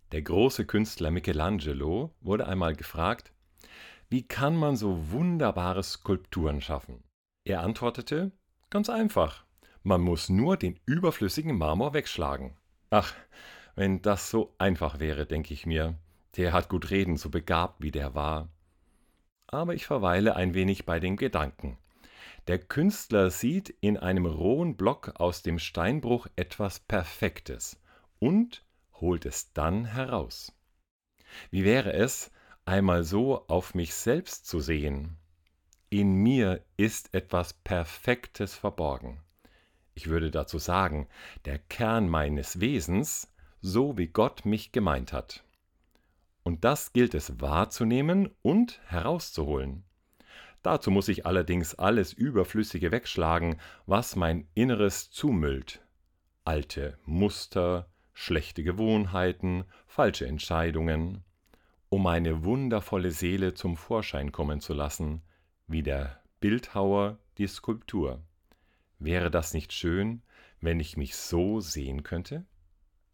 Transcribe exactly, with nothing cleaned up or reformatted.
Der große Künstler Michelangelo wurde einmal gefragt: „Wie kann man so wunderbare Skulpturen schaffen?“ Er antwortete: „Ganz einfach. Man muss nur den überflüssigen Marmor wegschlagen.“ Ach, wenn das so einfach wäre, denke ich mir. Der hat gut reden, so begabt wie der war. Aber ich verweile ein wenig bei den Gedanken. Der Künstler sieht in einem rohen Block aus dem Steinbruch etwas Perfektes und holt es dann heraus. Wie wäre es, einmal so auf mich selbst zu sehen? In mir ist etwas Perfektes verborgen. Ich würde dazu sagen, der Kern meines Wesens, so wie Gott mich gemeint hat. Und das gilt es wahrzunehmen und herauszuholen. Dazu muss ich allerdings alles Überflüssige wegschlagen, was mein Inneres zumüllt. Alte Muster, schlechte Gewohnheiten, falsche Entscheidungen, um meine wundervolle Seele zum Vorschein kommen zu lassen, wie der Bildhauer die Skulptur. Wäre das nicht schön, wenn ich mich so sehen könnte?